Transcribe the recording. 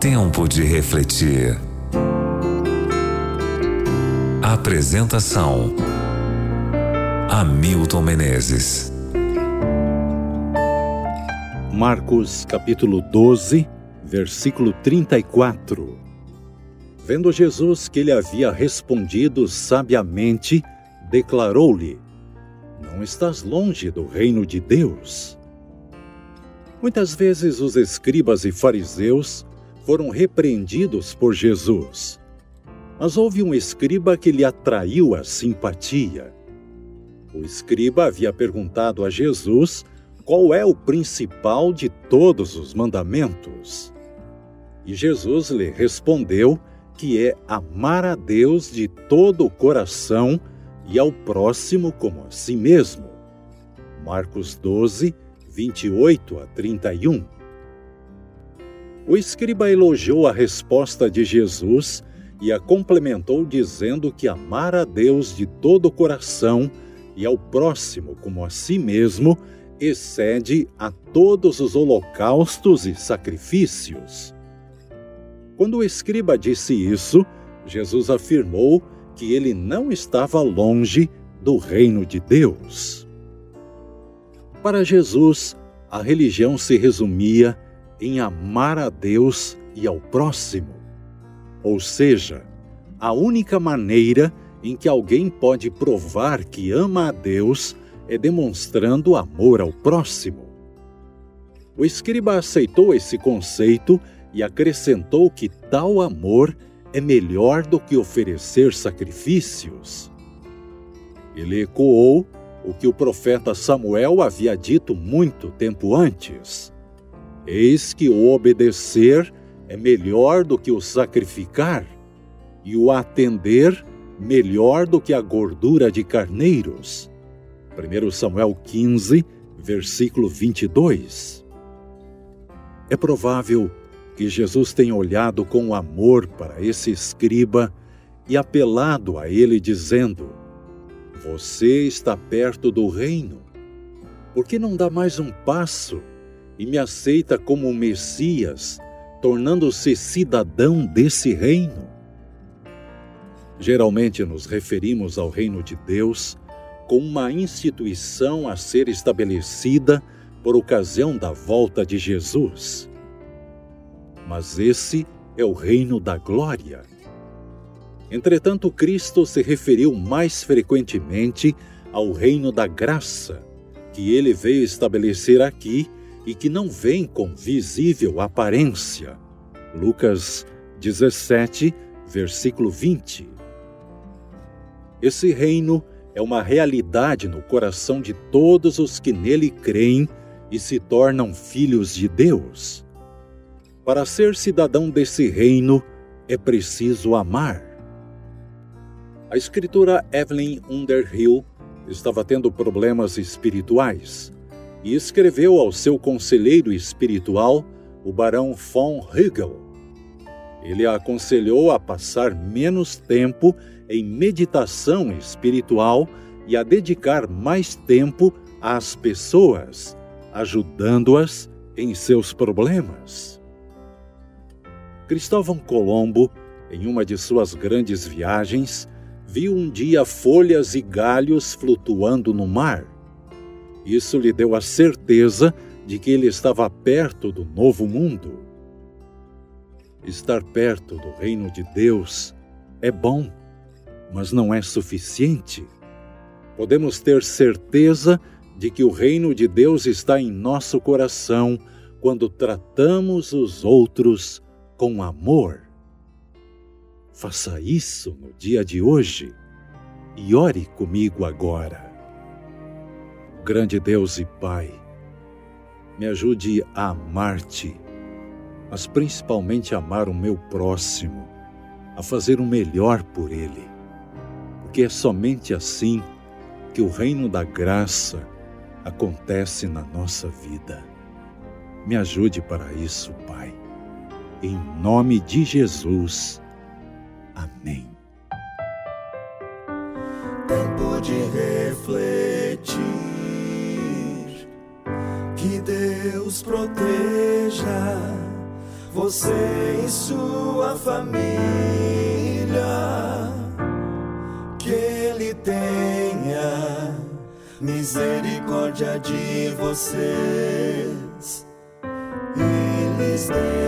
Tempo de refletir. Apresentação: Hamilton Menezes. Marcos capítulo 12, versículo 34. Vendo Jesus que ele havia respondido sabiamente, declarou-lhe: não estás longe do reino de Deus. Muitas vezes os escribas e fariseus foram repreendidos por Jesus. Mas houve um escriba que lhe atraiu a simpatia. O escriba havia perguntado a Jesus qual é o principal de todos os mandamentos. E Jesus lhe respondeu que é amar a Deus de todo o coração e ao próximo como a si mesmo. Marcos 12, 28 a 31. O escriba elogiou a resposta de Jesus e a complementou dizendo que amar a Deus de todo o coração e ao próximo como a si mesmo excede a todos os holocaustos e sacrifícios. Quando o escriba disse isso, Jesus afirmou que ele não estava longe do reino de Deus. Para Jesus, a religião se resumia em amar a Deus e ao próximo. Ou seja, a única maneira em que alguém pode provar que ama a Deus é demonstrando amor ao próximo. O escriba aceitou esse conceito e acrescentou que tal amor é melhor do que oferecer sacrifícios. Ele ecoou o que o profeta Samuel havia dito muito tempo antes: eis que o obedecer é melhor do que o sacrificar, e o atender melhor do que a gordura de carneiros. 1 Samuel 15, versículo 22. É provável que Jesus tenha olhado com amor para esse escriba e apelado a ele dizendo: você está perto do reino. Por que não dá mais um passo e me aceita como Messias, tornando-se cidadão desse reino? Geralmente nos referimos ao reino de Deus como uma instituição a ser estabelecida por ocasião da volta de Jesus. Mas esse é o reino da glória. Entretanto, Cristo se referiu mais frequentemente ao reino da graça, que ele veio estabelecer aqui e que não vem com visível aparência. Lucas 17, versículo 20. Esse reino é uma realidade no coração de todos os que nele creem e se tornam filhos de Deus. Para ser cidadão desse reino, é preciso amar. A escritora Evelyn Underhill estava tendo problemas espirituais e escreveu ao seu conselheiro espiritual, o barão von Hugel. Ele a aconselhou a passar menos tempo em meditação espiritual e a dedicar mais tempo às pessoas, ajudando-as em seus problemas. Cristóvão Colombo, em uma de suas grandes viagens, viu um dia folhas e galhos flutuando no mar. Isso lhe deu a certeza de que ele estava perto do novo mundo. Estar perto do reino de Deus é bom, mas não é suficiente. Podemos ter certeza de que o reino de Deus está em nosso coração quando tratamos os outros com amor. Faça isso no dia de hoje e ore comigo agora. Grande Deus e Pai, me ajude a amar-te, mas principalmente amar o meu próximo, a fazer o melhor por ele, porque é somente assim que o reino da graça acontece na nossa vida. Me ajude para isso, Pai. Em nome de Jesus. Amém. Tempo de refletir, que Deus proteja você e sua família. Que Ele tenha misericórdia de vocês e lhes dê